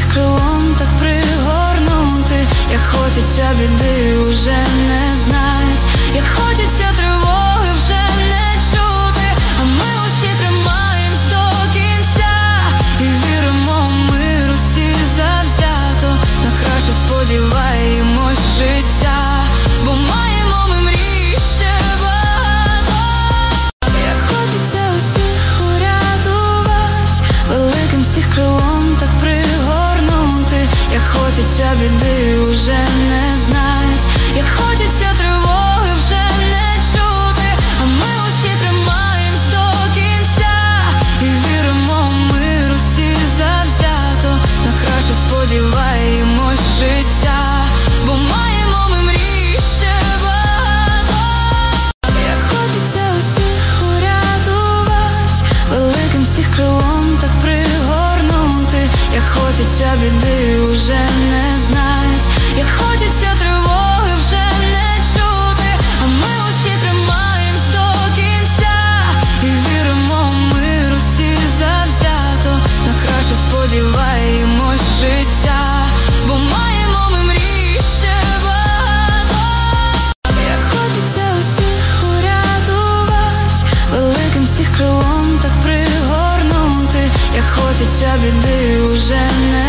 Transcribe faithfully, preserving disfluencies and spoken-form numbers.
всіх крилом так пригорнути, як хочеться біди уже не знать, як хочеться тривоги вже не чути, а ми усі тримаємось до кінця і віримо в мир усі завзято, на краще сподіваємось життя, бо маємо ми мрій ще багато. Як хочеться усіх урятувати, великим всіх крилом так пригорнути, як хочеться біди уже не знать, як хочеться тривоги вже не чути, а ми усі тримаємось до кінця і віримо в мир усі завзято, на краще сподіваємось життя, бо маємо ми мрій ще багато. Як хочеться усіх урятувати, великим всіх крилом так пригорнути, як хочеться біди уже не знать, як хочеться тривоги вже не чути, а ми усі тримаємось до кінця і віримо в мир усі завзято, на краще сподіваємось життя, бо маємо ми мрій ще багато. Як хочеться усіх урятувати, великим всіх крилом так пригорнути, як хочеться біди уже не